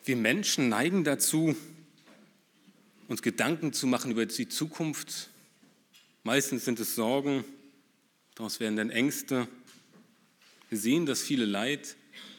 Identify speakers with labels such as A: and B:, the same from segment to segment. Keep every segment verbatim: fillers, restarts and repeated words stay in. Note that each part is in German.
A: Wir Menschen neigen dazu, uns Gedanken zu machen über die Zukunft. Meistens sind es Sorgen, daraus werden dann Ängste. Wir sehen das viele Leid.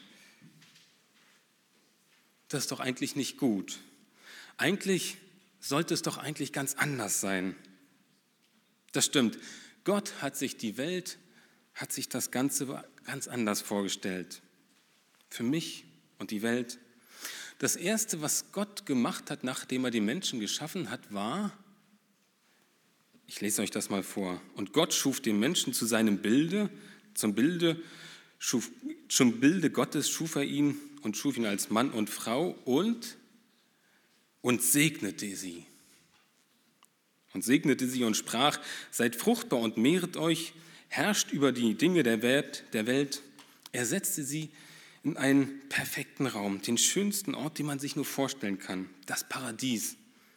A: Das ist doch eigentlich nicht gut. Eigentlich sollte es doch eigentlich ganz anders sein. Das stimmt. Gott hat sich die Welt, hat sich das Ganze ganz anders vorgestellt. Für mich und die Welt. Das Erste, was Gott gemacht hat, nachdem er die Menschen geschaffen hat, war, ich lese euch das mal vor, und Gott schuf den Menschen zu seinem Bilde, zum Bilde, schuf, zum Bilde Gottes schuf er ihn und schuf ihn als Mann und Frau und, und segnete sie. Und segnete sie und sprach, seid fruchtbar und mehret euch, herrscht über die Dinge der Welt, der Welt. Er setzte sie in einen perfekten Raum, den schönsten Ort, den man sich nur vorstellen kann, das Paradies.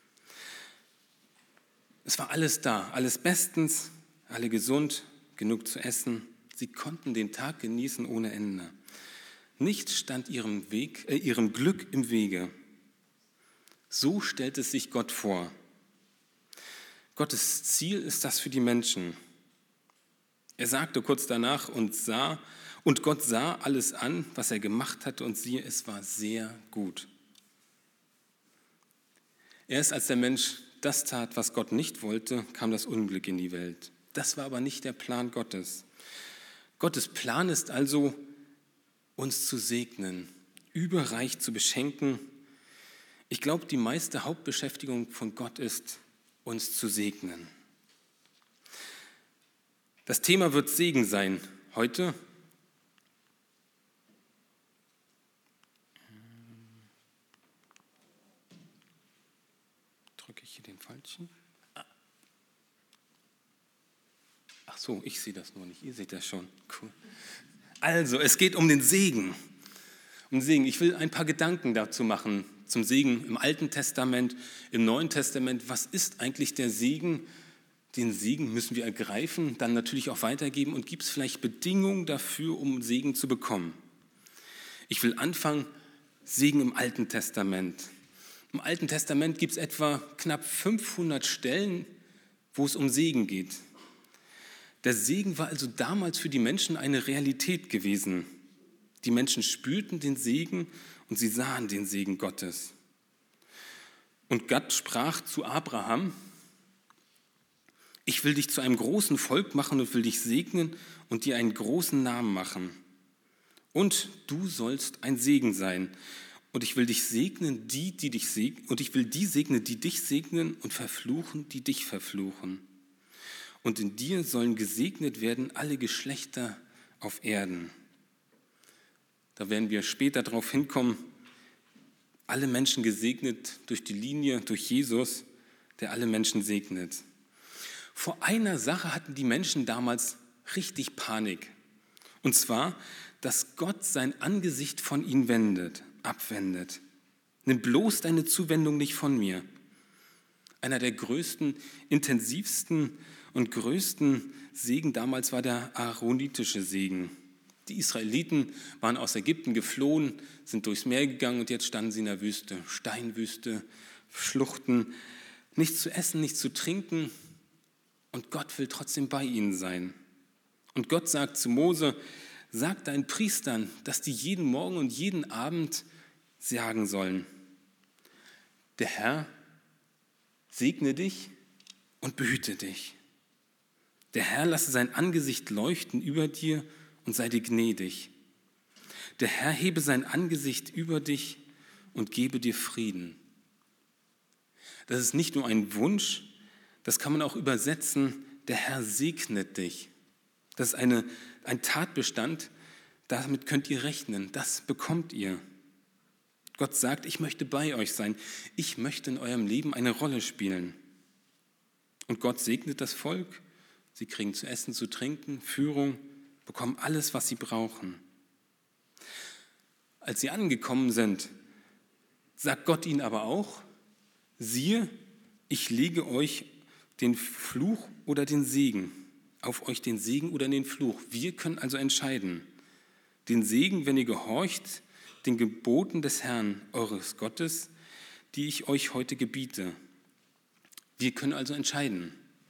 A: Es war alles da, alles bestens, alle gesund, genug zu essen. Sie konnten den Tag genießen ohne Ende. Nichts stand ihrem, Weg, äh, ihrem Glück im Wege. So stellt es sich Gott vor. Gottes Ziel ist das für die Menschen. Er sagte kurz danach und sah, und Gott sah alles an, was er gemacht hatte, und siehe, es war sehr gut. Erst als der Mensch das tat, was Gott nicht wollte, kam das Unglück in die Welt. Das war aber nicht der Plan Gottes. Gottes Plan ist also, uns zu segnen, überreich zu beschenken. Ich glaube, die meiste Hauptbeschäftigung von Gott ist, uns zu segnen. Das Thema wird Segen sein heute. Drücke ich hier den falschen? Ach so, ich sehe das nur nicht. Ihr seht das schon. Cool. Also, es geht um den Segen. Um den Segen. Ich will ein paar Gedanken dazu machen zum Segen im Alten Testament, im Neuen Testament. Was ist eigentlich der Segen? Den Segen müssen wir ergreifen, dann natürlich auch weitergeben. Und gibt es vielleicht Bedingungen dafür, um Segen zu bekommen? Ich will anfangen, Segen im Alten Testament. Im Alten Testament gibt es etwa knapp fünfhundert Stellen, wo es um Segen geht. Der Segen war also damals für die Menschen eine Realität gewesen. Die Menschen spürten den Segen und sie sahen den Segen Gottes. Und Gott sprach zu Abraham, ich will dich zu einem großen Volk machen und will dich segnen und dir einen großen Namen machen. Und du sollst ein Segen sein. Und ich will dich segnen, die, die dich segnen, und ich will die segnen, die dich segnen und verfluchen, die dich verfluchen. Und in dir sollen gesegnet werden alle Geschlechter auf Erden. Da werden wir später darauf hinkommen, alle Menschen gesegnet durch die Linie, durch Jesus, der alle Menschen segnet. Vor einer Sache hatten die Menschen damals richtig Panik. Und zwar, dass Gott sein Angesicht von ihnen wendet, abwendet. Nimm bloß deine Zuwendung nicht von mir. Einer der größten, intensivsten und größten Segen damals war der aaronitische Segen. Die Israeliten waren aus Ägypten geflohen, sind durchs Meer gegangen und jetzt standen sie in der Wüste. Steinwüste, Schluchten, nichts zu essen, nichts zu trinken. Und Gott will trotzdem bei ihnen sein. Und Gott sagt zu Mose, sag deinen Priestern, dass die jeden Morgen und jeden Abend sagen sollen, der Herr segne dich und behüte dich. Der Herr lasse sein Angesicht leuchten über dir und sei dir gnädig. Der Herr hebe sein Angesicht über dich und gebe dir Frieden. Das ist nicht nur ein Wunsch, das kann man auch übersetzen, der Herr segnet dich. Das ist eine, ein Tatbestand, damit könnt ihr rechnen, das bekommt ihr. Gott sagt, ich möchte bei euch sein, ich möchte in eurem Leben eine Rolle spielen. Und Gott segnet das Volk, sie kriegen zu essen, zu trinken, Führung, bekommen alles, was sie brauchen. Als sie angekommen sind, sagt Gott ihnen aber auch, siehe, ich lege euch den Fluch oder den Segen, auf euch den Segen oder den Fluch. Wir können also entscheiden. Den Segen, wenn ihr gehorcht, den Geboten des Herrn, eures Gottes, die ich euch heute gebiete. Wir können also entscheiden.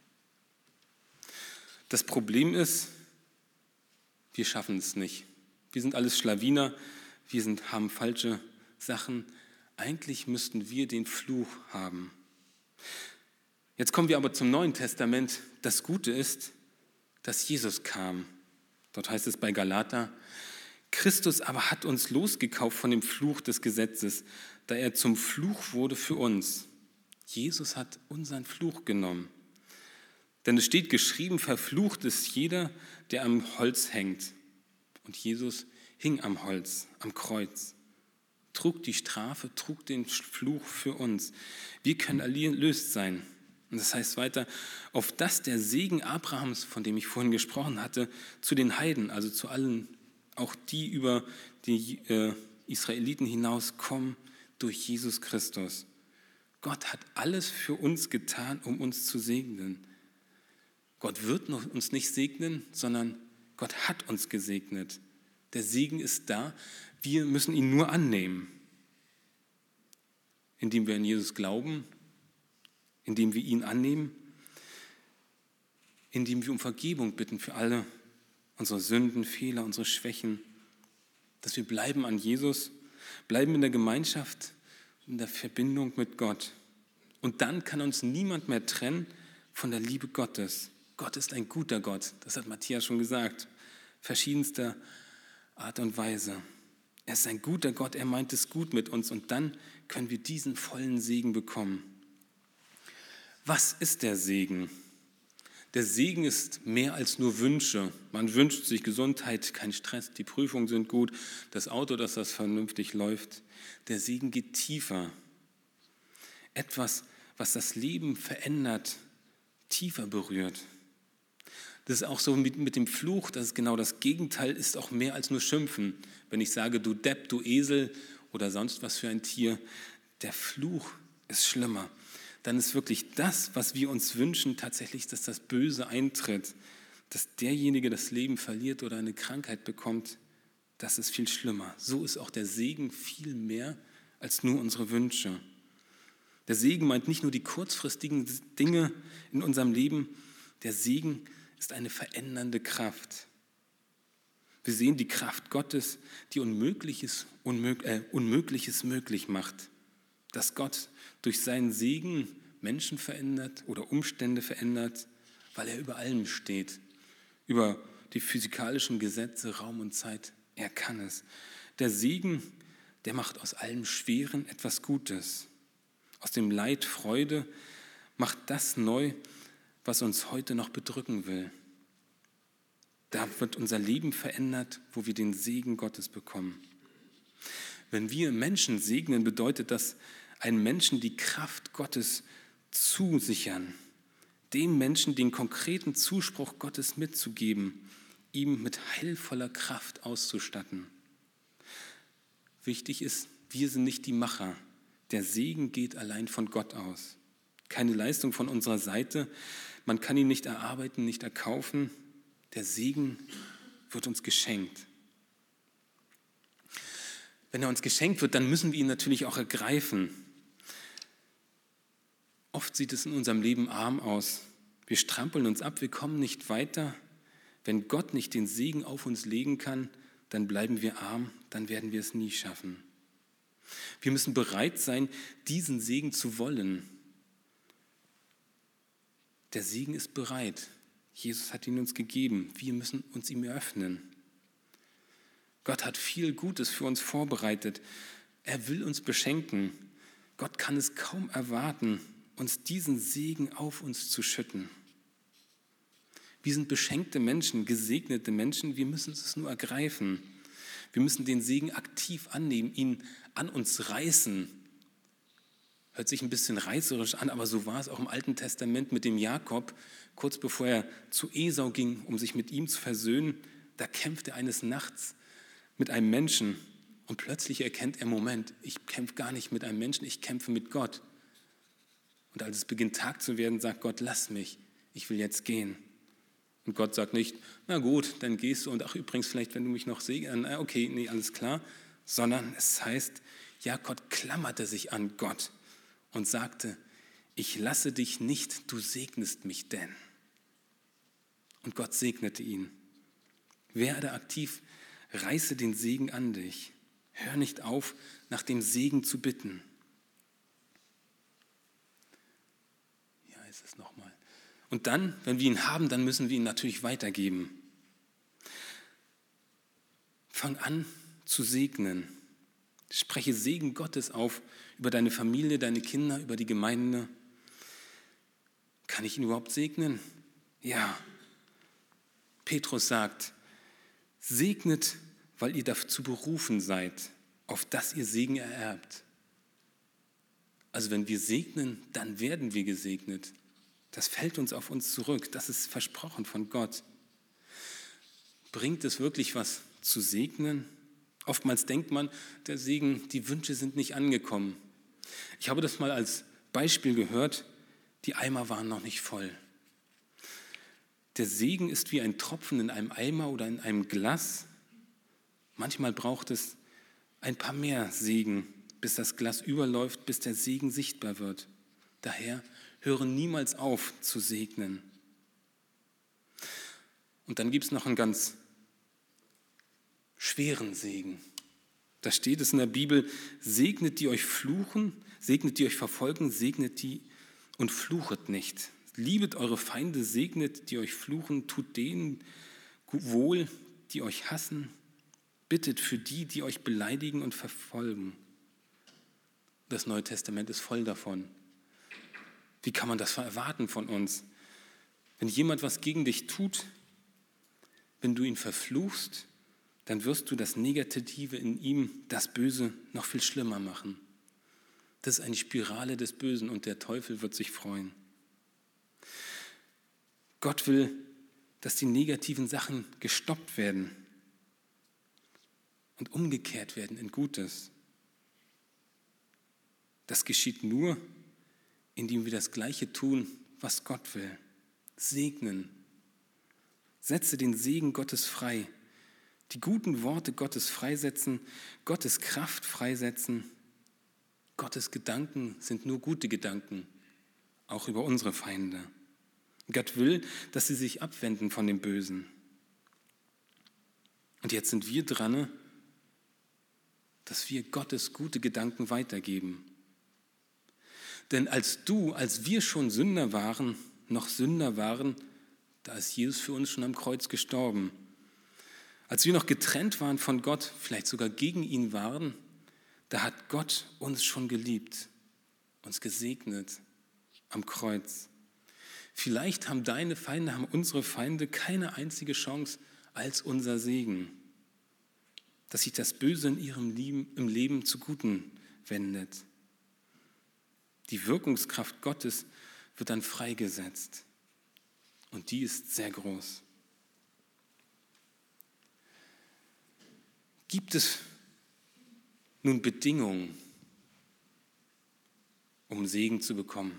A: Das Problem ist, wir schaffen es nicht. Wir sind alles Schlawiner, wir sind, haben falsche Sachen. Eigentlich müssten wir den Fluch haben. Jetzt kommen wir aber zum Neuen Testament. Das Gute ist, dass Jesus kam. Dort heißt es bei Galater, Christus aber hat uns losgekauft von dem Fluch des Gesetzes, da er zum Fluch wurde für uns. Jesus hat unseren Fluch genommen. Denn es steht geschrieben, verflucht ist jeder, der am Holz hängt. Und Jesus hing am Holz, am Kreuz, trug die Strafe, trug den Fluch für uns. Wir können erlöst sein. Und das heißt weiter, auf dass der Segen Abrahams, von dem ich vorhin gesprochen hatte, zu den Heiden, also zu allen, auch die über die äh, Israeliten hinauskommen, durch Jesus Christus. Gott hat alles für uns getan, um uns zu segnen. Gott wird uns nicht segnen, sondern Gott hat uns gesegnet. Der Segen ist da, wir müssen ihn nur annehmen. Indem wir an Jesus glauben, indem wir ihn annehmen, indem wir um Vergebung bitten für alle unsere Sünden, Fehler, unsere Schwächen, dass wir bleiben an Jesus, bleiben in der Gemeinschaft, in der Verbindung mit Gott. Und dann kann uns niemand mehr trennen von der Liebe Gottes. Gott ist ein guter Gott, das hat Matthias schon gesagt, verschiedenster Art und Weise. Er ist ein guter Gott, er meint es gut mit uns und dann können wir diesen vollen Segen bekommen. Was ist der Segen? Der Segen ist mehr als nur Wünsche. Man wünscht sich Gesundheit, kein Stress, die Prüfungen sind gut, das Auto, dass das vernünftig läuft. Der Segen geht tiefer. Etwas, was das Leben verändert, tiefer berührt. Das ist auch so mit, mit dem Fluch, das ist genau das Gegenteil, ist auch mehr als nur Schimpfen. Wenn ich sage, du Depp, du Esel oder sonst was für ein Tier, der Fluch ist schlimmer. Dann ist wirklich das, was wir uns wünschen, tatsächlich, dass das Böse eintritt, dass derjenige das Leben verliert oder eine Krankheit bekommt, das ist viel schlimmer. So ist auch der Segen viel mehr als nur unsere Wünsche. Der Segen meint nicht nur die kurzfristigen Dinge in unserem Leben, der Segen ist eine verändernde Kraft. Wir sehen die Kraft Gottes, die Unmögliches, unmög- äh, Unmögliches möglich macht. Dass Gott durch seinen Segen Menschen verändert oder Umstände verändert, weil er über allem steht. Über die physikalischen Gesetze, Raum und Zeit. Er kann es. Der Segen, der macht aus allem Schweren etwas Gutes. Aus dem Leid Freude, macht das neu, was uns heute noch bedrücken will. Da wird unser Leben verändert, wo wir den Segen Gottes bekommen. Wenn wir Menschen segnen, bedeutet das, einen Menschen die Kraft Gottes zusichern, dem Menschen den konkreten Zuspruch Gottes mitzugeben, ihm mit heilvoller Kraft auszustatten. Wichtig ist, wir sind nicht die Macher. Der Segen geht allein von Gott aus. Keine Leistung von unserer Seite. Man kann ihn nicht erarbeiten, nicht erkaufen. Der Segen wird uns geschenkt. Wenn er uns geschenkt wird, dann müssen wir ihn natürlich auch ergreifen. Oft sieht es in unserem Leben arm aus. Wir strampeln uns ab, wir kommen nicht weiter. Wenn Gott nicht den Segen auf uns legen kann, dann bleiben wir arm, dann werden wir es nie schaffen. Wir müssen bereit sein, diesen Segen zu wollen. Der Segen ist bereit. Jesus hat ihn uns gegeben. Wir müssen uns ihm öffnen. Gott hat viel Gutes für uns vorbereitet. Er will uns beschenken. Gott kann es kaum erwarten, uns diesen Segen auf uns zu schütten. Wir sind beschenkte Menschen, gesegnete Menschen. Wir müssen es nur ergreifen. Wir müssen den Segen aktiv annehmen, ihn an uns reißen. Hört sich ein bisschen reißerisch an, aber so war es auch im Alten Testament mit dem Jakob. Kurz bevor er zu Esau ging, um sich mit ihm zu versöhnen, da kämpfte er eines Nachts mit einem Menschen und plötzlich erkennt er, Moment, ich kämpfe gar nicht mit einem Menschen, ich kämpfe mit Gott. Und als es beginnt Tag zu werden, sagt Gott, lass mich, ich will jetzt gehen. Und Gott sagt nicht, na gut, dann gehst du und ach übrigens vielleicht, wenn du mich noch segnest, okay, nee, alles klar, sondern es heißt, Jakob klammerte sich an Gott und sagte, ich lasse dich nicht, du segnest mich denn. Und Gott segnete ihn. Werde aktiv, reiße den Segen an dich. Hör nicht auf, nach dem Segen zu bitten. Ja, ist es nochmal. Und dann, wenn wir ihn haben, dann müssen wir ihn natürlich weitergeben. Fang an zu segnen. Spreche Segen Gottes auf über deine Familie, deine Kinder, über die Gemeinde. Kann ich ihn überhaupt segnen? Ja. Petrus sagt, segnet, weil ihr dazu berufen seid, auf dass ihr Segen ererbt. Also wenn wir segnen, dann werden wir gesegnet. Das fällt uns auf uns zurück. Das ist versprochen von Gott. Bringt es wirklich was zu segnen? Oftmals denkt man, der Segen, die Wünsche sind nicht angekommen. Ich habe das mal als Beispiel gehört, die Eimer waren noch nicht voll. Der Segen ist wie ein Tropfen in einem Eimer oder in einem Glas. Manchmal braucht es ein paar mehr Segen, bis das Glas überläuft, bis der Segen sichtbar wird. Daher höre niemals auf zu segnen. Und dann gibt es noch einen ganz schweren Segen. Da steht es in der Bibel, segnet die euch fluchen, segnet die euch verfolgen, segnet die und fluchet nicht. Liebet eure Feinde, segnet die euch fluchen, tut denen wohl, die euch hassen, bittet für die, die euch beleidigen und verfolgen. Das Neue Testament ist voll davon. Wie kann man das erwarten von uns? Wenn jemand was gegen dich tut, wenn du ihn verfluchst, dann wirst du das Negative in ihm, das Böse, noch viel schlimmer machen. Das ist eine Spirale des Bösen und der Teufel wird sich freuen. Gott will, dass die negativen Sachen gestoppt werden und umgekehrt werden in Gutes. Das geschieht nur, indem wir das Gleiche tun, was Gott will. Segnen. Setze den Segen Gottes frei. Die guten Worte Gottes freisetzen, Gottes Kraft freisetzen. Gottes Gedanken sind nur gute Gedanken, auch über unsere Feinde. Gott will, dass sie sich abwenden von dem Bösen. Und jetzt sind wir dran, dass wir Gottes gute Gedanken weitergeben. Denn als du, als wir schon Sünder waren, noch Sünder waren, da ist Jesus für uns schon am Kreuz gestorben. Als wir noch getrennt waren von Gott, vielleicht sogar gegen ihn waren, da hat Gott uns schon geliebt, uns gesegnet am Kreuz. Vielleicht haben deine Feinde, haben unsere Feinde keine einzige Chance als unser Segen, dass sich das Böse in ihrem Leben, im Leben zu Guten wendet. Die Wirkungskraft Gottes wird dann freigesetzt und die ist sehr groß. Gibt es nun Bedingungen, um Segen zu bekommen?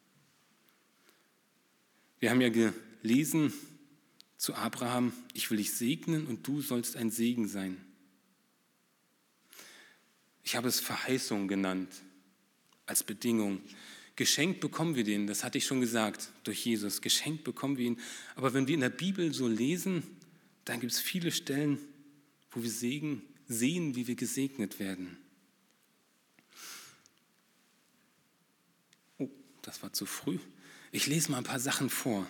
A: Wir haben ja gelesen zu Abraham, ich will dich segnen und du sollst ein Segen sein. Ich habe es Verheißung genannt, als Bedingung. Geschenkt bekommen wir den, das hatte ich schon gesagt, durch Jesus. Geschenkt bekommen wir ihn. Aber wenn wir in der Bibel so lesen, dann gibt es viele Stellen, wo wir Segen sehen, wie wir gesegnet werden. Oh, das war zu früh. Ich lese mal ein paar Sachen vor.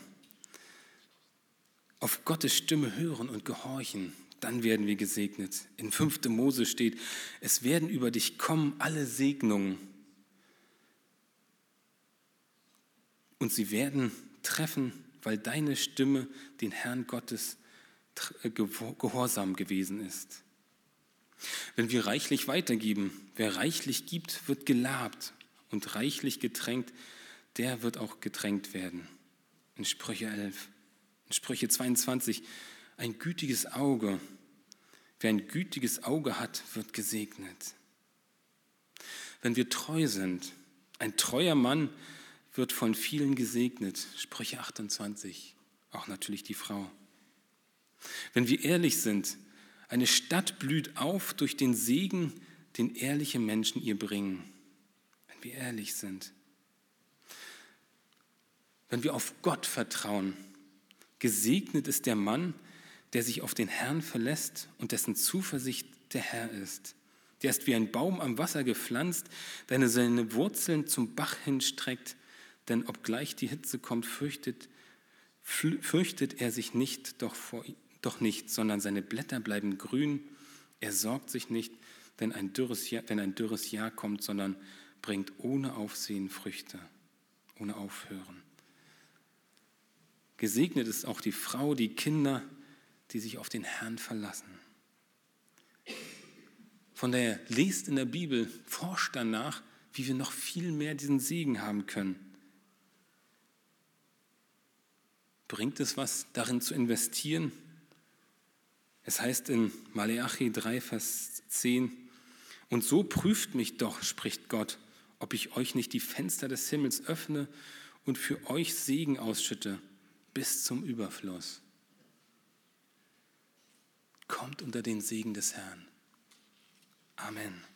A: Auf Gottes Stimme hören und gehorchen, dann werden wir gesegnet. In fünfter Mose steht, es werden über dich kommen alle Segnungen und sie werden treffen, weil deine Stimme den Herrn Gottes gehorsam gewesen ist. Wenn wir reichlich weitergeben, wer reichlich gibt, wird gelabt und reichlich getränkt, der wird auch getränkt werden. In Sprüche elf, in Sprüche zweiundzwanzig, ein gütiges Auge. Wer ein gütiges Auge hat, wird gesegnet. Wenn wir treu sind, ein treuer Mann wird von vielen gesegnet. Sprüche achtundzwanzig, auch natürlich die Frau. Wenn wir ehrlich sind, Eine Stadt blüht auf durch den Segen, den ehrliche Menschen ihr bringen. Wenn wir ehrlich sind. Wenn wir auf Gott vertrauen. Gesegnet ist der Mann, der sich auf den Herrn verlässt und dessen Zuversicht der Herr ist. Der ist wie ein Baum am Wasser gepflanzt, der seine Wurzeln zum Bach hinstreckt, denn obgleich die Hitze kommt, fürchtet, fürchtet er sich nicht, doch, vor, doch nicht, sondern seine Blätter bleiben grün. Er sorgt sich nicht, wenn ein dürres Jahr, wenn ein dürres Jahr kommt, sondern bringt ohne Aufsehen Früchte, ohne Aufhören. Gesegnet ist auch die Frau, die Kinder, die sich auf den Herrn verlassen. Von daher lest in der Bibel, forscht danach, wie wir noch viel mehr diesen Segen haben können. Bringt es was, darin zu investieren? Es heißt in Maleachi drei, Vers zehn, und so prüft mich doch, spricht Gott, ob ich euch nicht die Fenster des Himmels öffne und für euch Segen ausschütte, bis zum Überfluss. Kommt unter den Segen des Herrn. Amen.